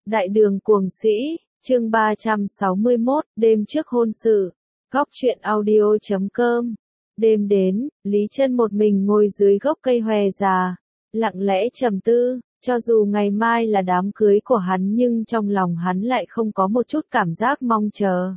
Đại đường cuồng sĩ, chương 361, đêm trước hôn sự. Góc truyện audio.com. Đêm đến, Lý Chân một mình ngồi dưới gốc cây hòe già, lặng lẽ trầm tư, cho dù ngày mai là đám cưới của hắn nhưng trong lòng hắn lại không có một chút cảm giác mong chờ.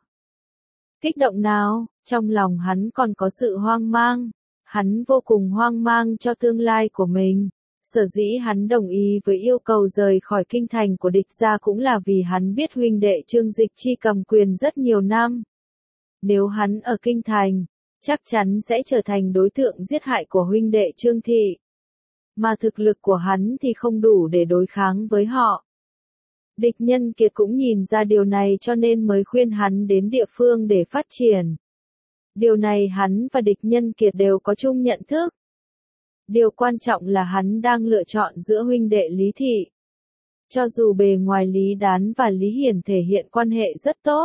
Kích động nào, trong lòng hắn còn có sự hoang mang. Hắn vô cùng hoang mang cho tương lai của mình. Sở dĩ hắn đồng ý với yêu cầu rời khỏi kinh thành của địch gia cũng là vì hắn biết huynh đệ Trương Dịch Chi cầm quyền rất nhiều năm. Nếu hắn ở kinh thành, chắc chắn sẽ trở thành đối tượng giết hại của huynh đệ Trương Thị. Mà thực lực của hắn thì không đủ để đối kháng với họ. Địch Nhân Kiệt cũng nhìn ra điều này cho nên mới khuyên hắn đến địa phương để phát triển. Điều này hắn và Địch Nhân Kiệt đều có chung nhận thức. Điều quan trọng là hắn đang lựa chọn giữa huynh đệ Lý Thị. Cho dù bề ngoài Lý Đán và Lý Hiển thể hiện quan hệ rất tốt,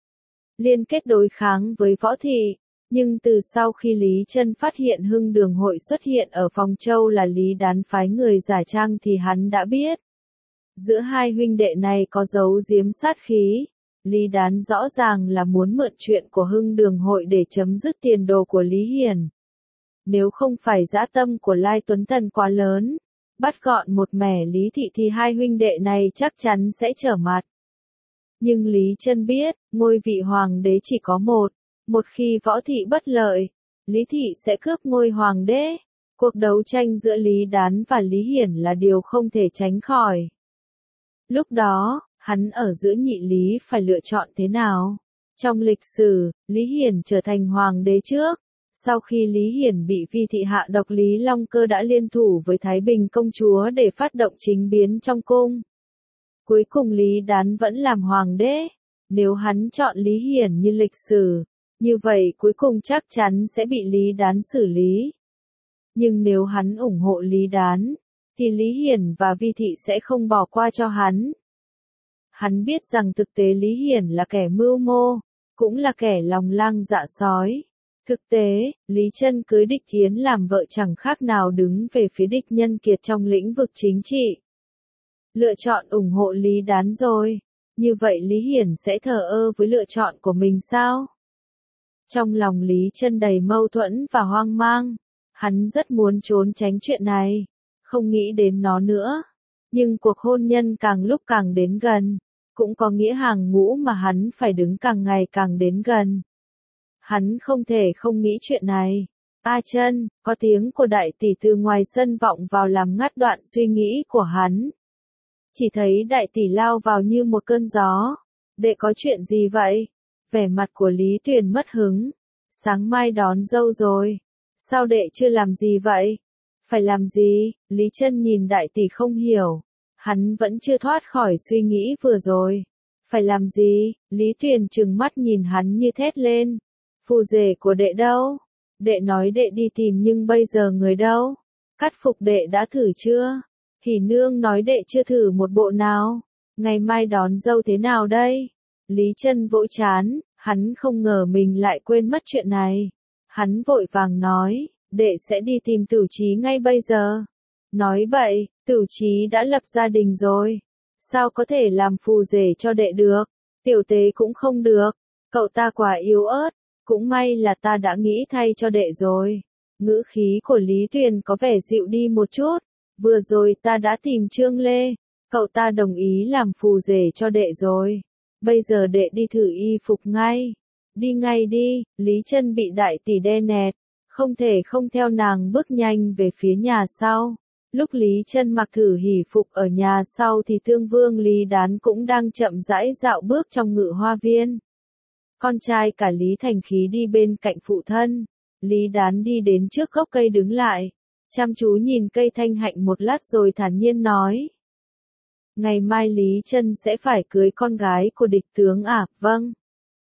liên kết đối kháng với Võ Thị, nhưng từ sau khi Lý Chân phát hiện Hưng Đường hội xuất hiện ở Phong Châu là Lý Đán phái người giả trang thì hắn đã biết. Giữa hai huynh đệ này có giấu giếm sát khí. Lý Đán rõ ràng là muốn mượn chuyện của Hưng Đường hội để chấm dứt tiền đồ của Lý Hiển. Nếu không phải dã tâm của Lai Tuấn Thần quá lớn, bắt gọn một mẻ Lý Thị thì hai huynh đệ này chắc chắn sẽ trở mặt. Nhưng Lý Chân biết, ngôi vị hoàng đế chỉ có một khi Võ Thị bất lợi, Lý Thị sẽ cướp ngôi hoàng đế. Cuộc đấu tranh giữa Lý Đán và Lý Hiển là điều không thể tránh khỏi. Lúc đó, hắn ở giữa nhị Lý phải lựa chọn thế nào? Trong lịch sử, Lý Hiển trở thành hoàng đế trước. Sau khi Lý Hiển bị Vi Thị hạ độc, Lý Long Cơ đã liên thủ với Thái Bình công chúa để phát động chính biến trong cung. Cuối cùng Lý Đán vẫn làm hoàng đế. Nếu hắn chọn Lý Hiển như lịch sử, như vậy cuối cùng chắc chắn sẽ bị Lý Đán xử lý. Nhưng nếu hắn ủng hộ Lý Đán, thì Lý Hiển và Vi Thị sẽ không bỏ qua cho hắn. Hắn biết rằng thực tế Lý Hiển là kẻ mưu mô, cũng là kẻ lòng lang dạ sói. Thực tế, Lý Chân cưới Địch Thiến làm vợ chẳng khác nào đứng về phía Địch Nhân Kiệt trong lĩnh vực chính trị. Lựa chọn ủng hộ Lý Đán rồi, như vậy Lý Hiển sẽ thờ ơ với lựa chọn của mình sao? Trong lòng Lý Chân đầy mâu thuẫn và hoang mang, hắn rất muốn trốn tránh chuyện này, không nghĩ đến nó nữa. Nhưng cuộc hôn nhân càng lúc càng đến gần, cũng có nghĩa hàng ngũ mà hắn phải đứng càng ngày càng đến gần. Hắn không thể không nghĩ chuyện này. A Chân, có tiếng của đại tỷ từ ngoài sân vọng vào làm ngắt đoạn suy nghĩ của hắn. Chỉ thấy đại tỷ lao vào như một cơn gió. Đệ có chuyện gì vậy? Vẻ mặt của Lý Tuyền mất hứng. Sáng mai đón dâu rồi. Sao đệ chưa làm gì vậy? Phải làm gì? Lý Chân nhìn đại tỷ không hiểu. Hắn vẫn chưa thoát khỏi suy nghĩ vừa rồi. Phải làm gì? Lý Tuyền trừng mắt nhìn hắn như thét lên. Phù rể của đệ đâu? Đệ nói đệ đi tìm nhưng bây giờ người đâu? Cắt phục đệ đã thử chưa? Hỉ nương nói đệ chưa thử một bộ nào. Ngày mai đón dâu thế nào đây? Lý Chân vỗ trán, hắn không ngờ mình lại quên mất chuyện này. Hắn vội vàng nói, đệ sẽ đi tìm Tửu Chí ngay bây giờ. Nói bậy, Tửu Chí đã lập gia đình rồi. Sao có thể làm phù rể cho đệ được? Tiểu Tế cũng không được. Cậu ta quả yếu ớt. Cũng may là ta đã nghĩ thay cho đệ rồi. Ngữ khí của Lý Tuyền có vẻ dịu đi một chút. Vừa rồi ta đã tìm Trương Lê. Cậu ta đồng ý làm phù rể cho đệ rồi. Bây giờ đệ đi thử y phục ngay. Đi ngay đi. Lý Chân bị đại tỷ đe nẹt. Không thể không theo nàng bước nhanh về phía nhà sau. Lúc Lý Chân mặc thử hỉ phục ở nhà sau thì Tương Vương Lý Đán cũng đang chậm rãi dạo bước trong ngự hoa viên. Con trai cả Lý Thành Khí đi bên cạnh phụ thân. Lý Đán đi đến trước gốc cây đứng lại. Chăm chú nhìn cây thanh hạnh một lát rồi thản nhiên nói. Ngày mai Lý Chân sẽ phải cưới con gái của địch tướng à? Vâng.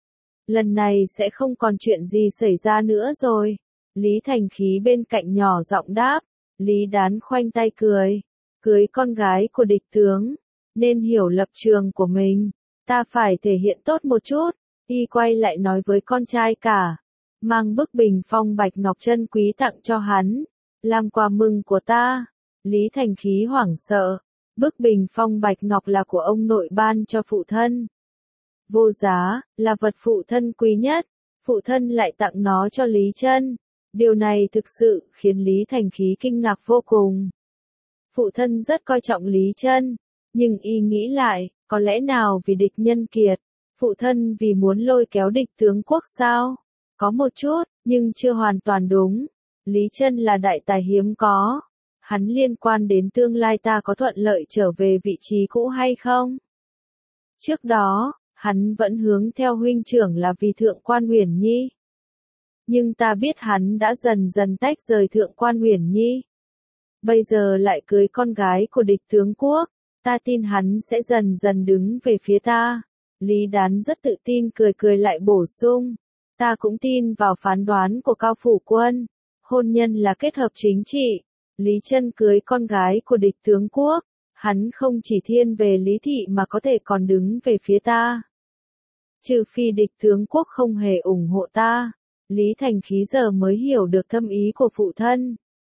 Lần này sẽ không còn chuyện gì xảy ra nữa rồi. Lý Thành Khí bên cạnh nhỏ giọng đáp. Lý Đán khoanh tay cười. Cưới con gái của địch tướng. Nên hiểu lập trường của mình. Ta phải thể hiện tốt một chút. Y quay lại nói với con trai cả. Mang bức bình phong bạch ngọc chân quý tặng cho hắn. Làm quà mừng của ta. Lý Thành Khí hoảng sợ. Bức bình phong bạch ngọc là của ông nội ban cho phụ thân. Vô giá, là vật phụ thân quý nhất, phụ thân lại tặng nó cho Lý Chân. Điều này thực sự khiến Lý Thành Khí kinh ngạc vô cùng. Phụ thân rất coi trọng Lý Chân, nhưng y nghĩ lại, có lẽ nào vì địch nhân kiệt, phụ thân vì muốn lôi kéo địch tướng quốc sao? Có một chút, nhưng chưa hoàn toàn đúng. Lý Chân là đại tài hiếm có. Hắn liên quan đến tương lai ta có thuận lợi trở về vị trí cũ hay không? Trước đó, hắn vẫn hướng theo huynh trưởng là vì Thượng quan Uyển Nhi. Nhưng ta biết hắn đã dần dần tách rời Thượng quan Uyển Nhi. Bây giờ lại cưới con gái của địch tướng quốc, ta tin hắn sẽ dần dần đứng về phía ta. Lý Đán rất tự tin cười cười lại bổ sung. Ta cũng tin vào phán đoán của Cao Phủ Quân. Hôn nhân là kết hợp chính trị. Lý Chân cưới con gái của địch tướng quốc. Hắn không chỉ thiên về Lý Thị mà có thể còn đứng về phía ta. Trừ phi địch tướng quốc không hề ủng hộ ta. Lý Thành Khí giờ mới hiểu được thâm ý của phụ thân.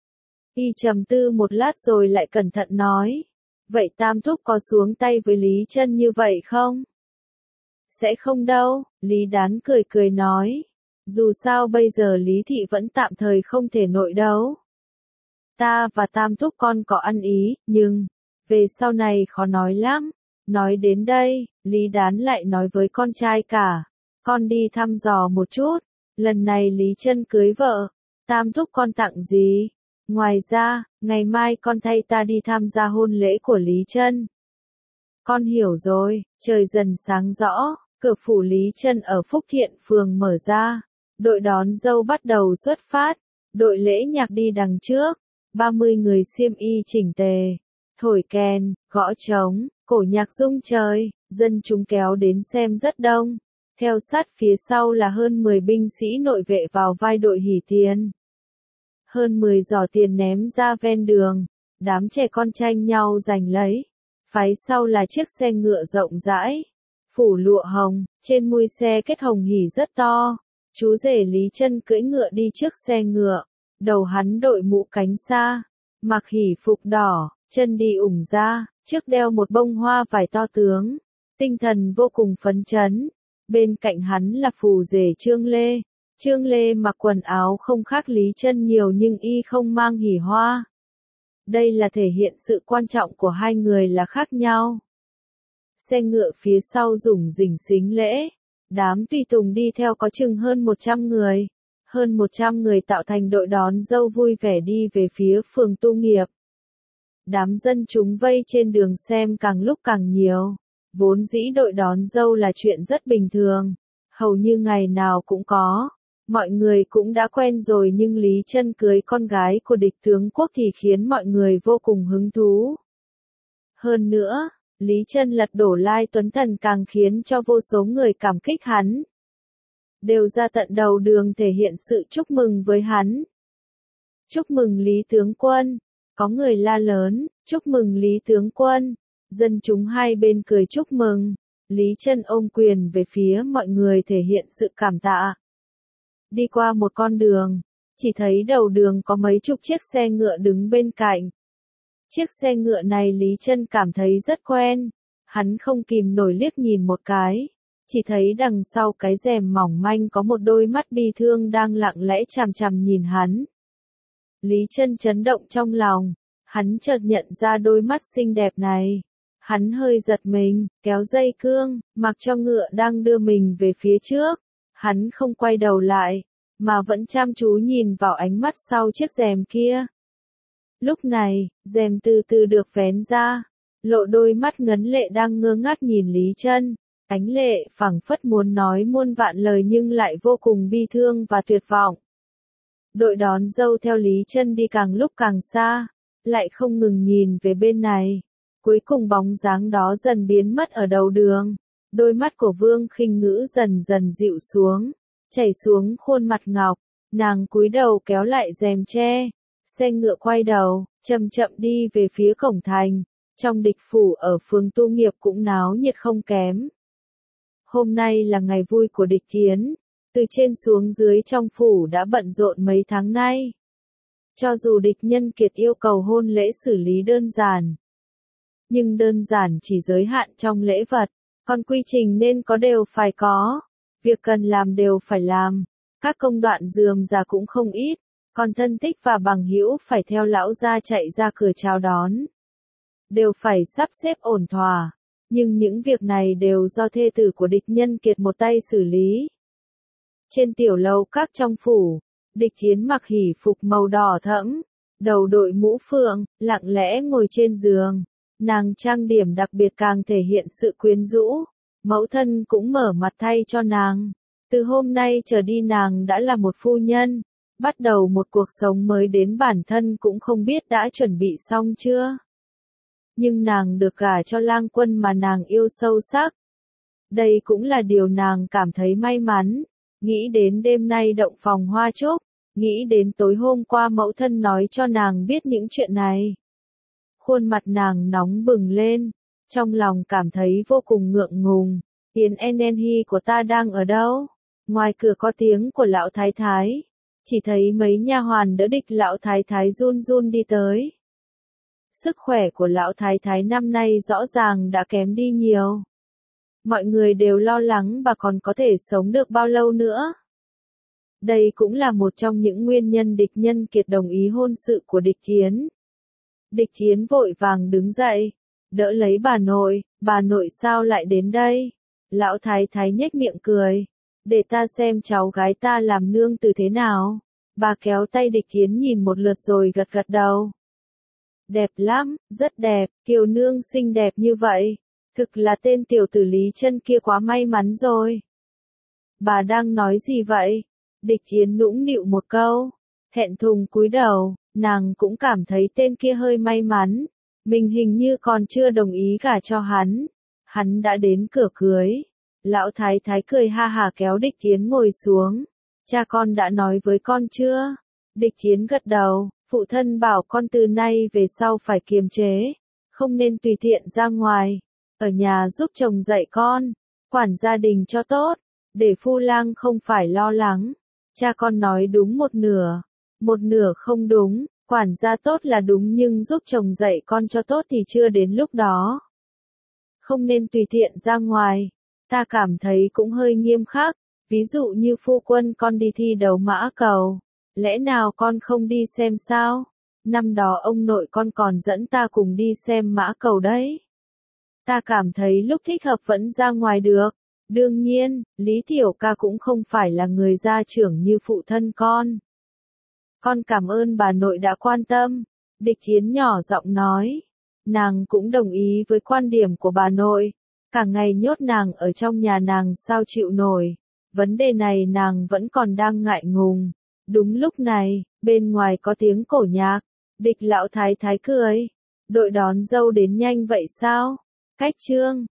Y trầm tư một lát rồi lại cẩn thận nói. Vậy Tam Thúc có xuống tay với Lý Chân như vậy không? Sẽ không đâu, Lý Đán cười cười nói. Dù sao bây giờ Lý Thị vẫn tạm thời không thể nội đấu. Ta và Tam Thúc con có ăn ý, nhưng, về sau này khó nói lắm. Nói đến đây, Lý Đán lại nói với con trai cả. Con đi thăm dò một chút, lần này Lý Chân cưới vợ, Tam Thúc con tặng gì? Ngoài ra, ngày mai con thay ta đi tham gia hôn lễ của Lý Chân. Con hiểu rồi, trời dần sáng rõ, cửa phủ Lý Chân ở Phúc Thiện phường mở ra. Đội đón dâu bắt đầu xuất phát, đội lễ nhạc đi đằng trước, 30 người xiêm y chỉnh tề, thổi kèn, gõ trống, cổ nhạc rung trời, dân chúng kéo đến xem rất đông. Theo sát phía sau là hơn 10 binh sĩ nội vệ vào vai đội hỉ tiền. Hơn 10 giỏ tiền ném ra ven đường, đám trẻ con tranh nhau giành lấy. Phái sau là chiếc xe ngựa rộng rãi, phủ lụa hồng, trên mui xe kết hồng hỉ rất to. Chú rể Lý Chân cưỡi ngựa đi trước xe ngựa, đầu hắn đội mũ cánh sa, mặc hỉ phục đỏ, chân đi ủng ra, trước đeo một bông hoa vải to tướng, tinh thần vô cùng phấn chấn. Bên cạnh hắn là phù rể Trương Lê. Trương Lê mặc quần áo không khác Lý Chân nhiều nhưng y không mang hỉ hoa. Đây là thể hiện sự quan trọng của hai người là khác nhau. Xe ngựa phía sau rủng rỉnh xính lễ. Đám tùy tùng đi theo có chừng hơn 100 người. Hơn 100 người tạo thành đội đón dâu vui vẻ đi về phía phường Tu Nghiệp. Đám dân chúng vây trên đường xem càng lúc càng nhiều. Vốn dĩ đội đón dâu là chuyện rất bình thường. Hầu như ngày nào cũng có. Mọi người cũng đã quen rồi nhưng Lý Chân cưới con gái của địch tướng quốc thì khiến mọi người vô cùng hứng thú. Hơn nữa, Lý Chân lật đổ Lai Tuấn Thần càng khiến cho vô số người cảm kích hắn. Đều ra tận đầu đường thể hiện sự chúc mừng với hắn. Chúc mừng Lý tướng quân. Có người la lớn, chúc mừng Lý tướng quân. Dân chúng hai bên cười chúc mừng. Lý Chân ôm quyền về phía mọi người thể hiện sự cảm tạ. Đi qua một con đường, chỉ thấy đầu đường có mấy chục chiếc xe ngựa đứng bên cạnh. Chiếc xe ngựa này Lý Chân cảm thấy rất quen. Hắn không kìm nổi liếc nhìn một cái. Chỉ thấy đằng sau cái rèm mỏng manh có một đôi mắt bi thương đang lặng lẽ chằm chằm nhìn hắn. Lý Chân chấn động trong lòng. Hắn chợt nhận ra đôi mắt xinh đẹp này. Hắn hơi giật mình, kéo dây cương, mặc cho ngựa đang đưa mình về phía trước. Hắn không quay đầu lại, mà vẫn chăm chú nhìn vào ánh mắt sau chiếc rèm kia. Lúc này, rèm từ từ được vén ra, lộ đôi mắt ngấn lệ đang ngơ ngác nhìn Lý Chân. Ánh lệ phảng phất muốn nói muôn vạn lời nhưng lại vô cùng bi thương và tuyệt vọng. Đội đón dâu theo Lý Chân đi càng lúc càng xa, lại không ngừng nhìn về bên này. Cuối cùng bóng dáng đó dần biến mất ở đầu đường. Đôi mắt của Vương Khinh Ngữ dần dần dịu xuống, chảy xuống khuôn mặt ngọc. Nàng cúi đầu kéo lại rèm tre. Xe ngựa quay đầu, chậm chậm đi về phía cổng thành. Trong địch phủ ở phường Tu Nghiệp cũng náo nhiệt không kém. Hôm nay là ngày vui của địch Thiến. Từ trên xuống dưới trong phủ đã bận rộn mấy tháng nay. Cho dù địch nhân kiệt yêu cầu hôn lễ xử lý đơn giản, nhưng đơn giản chỉ giới hạn trong lễ vật, còn quy trình nên có đều phải có, việc cần làm đều phải làm, các công đoạn rườm rà cũng không ít, còn thân thích và bằng hữu phải theo lão gia chạy ra cửa chào đón, đều phải sắp xếp ổn thỏa, nhưng những việc này đều do thê tử của địch nhân kiệt một tay xử lý. Trên tiểu lầu các trong phủ, Địch Thiến mặc hỉ phục màu đỏ thẫm, đầu đội mũ phượng, lặng lẽ ngồi trên giường. Nàng trang điểm đặc biệt càng thể hiện sự quyến rũ, mẫu thân cũng mở mặt thay cho nàng. Từ hôm nay trở đi nàng đã là một phu nhân, bắt đầu một cuộc sống mới đến bản thân cũng không biết đã chuẩn bị xong chưa. Nhưng nàng được gả cho lang quân mà nàng yêu sâu sắc. Đây cũng là điều nàng cảm thấy may mắn, nghĩ đến đêm nay động phòng hoa trúc, nghĩ đến tối hôm qua mẫu thân nói cho nàng biết những chuyện này. Khuôn mặt nàng nóng bừng lên, trong lòng cảm thấy vô cùng ngượng ngùng, Yến Enenhi của ta đang ở đâu? Ngoài cửa có tiếng của lão thái thái, chỉ thấy mấy nha hoàn đỡ Địch lão thái thái run run đi tới. Sức khỏe của lão thái thái năm nay rõ ràng đã kém đi nhiều. Mọi người đều lo lắng bà còn có thể sống được bao lâu nữa. Đây cũng là một trong những nguyên nhân địch nhân kiệt đồng ý hôn sự của Địch Thiến. Địch Thiến vội vàng đứng dậy, đỡ lấy bà nội sao lại đến đây? Lão thái thái nhếch miệng cười, để ta xem cháu gái ta làm nương tử thế nào. Bà kéo tay Địch Thiến nhìn một lượt rồi gật gật đầu. Đẹp lắm, rất đẹp, kiều nương xinh đẹp như vậy. Thực là tên tiểu tử Lý Chân kia quá may mắn rồi. Bà đang nói gì vậy? Địch Thiến nũng nịu một câu, thẹn thùng cúi đầu, nàng cũng cảm thấy tên kia hơi may mắn. Mình hình như còn chưa đồng ý gả cho hắn. Hắn đã đến cửa cưới. Lão thái thái cười ha hà kéo Địch Thiến ngồi xuống. Cha con đã nói với con chưa? Địch Thiến gật đầu, phụ thân bảo con từ nay về sau phải kiềm chế, không nên tùy tiện ra ngoài, ở nhà giúp chồng dạy con, quản gia đình cho tốt, để phu lang không phải lo lắng. Cha con nói đúng một nửa không đúng, quản gia tốt là đúng nhưng giúp chồng dạy con cho tốt thì chưa đến lúc đó. Không nên tùy tiện ra ngoài, ta cảm thấy cũng hơi nghiêm khắc, ví dụ như phu quân con đi thi đấu mã cầu, lẽ nào con không đi xem sao? Năm đó ông nội con còn dẫn ta cùng đi xem mã cầu đấy. Ta cảm thấy lúc thích hợp vẫn ra ngoài được. Đương nhiên, Lý Tiểu Ca cũng không phải là người gia trưởng như phụ thân con. Con cảm ơn bà nội đã quan tâm. Địch Thiến nhỏ giọng nói. Nàng cũng đồng ý với quan điểm của bà nội. Cả ngày nhốt nàng ở trong nhà nàng sao chịu nổi. Vấn đề này nàng vẫn còn đang ngại ngùng. Đúng lúc này, bên ngoài có tiếng cổ nhạc. Địch lão thái thái cười. Đội đón dâu đến nhanh vậy sao? Cách trương.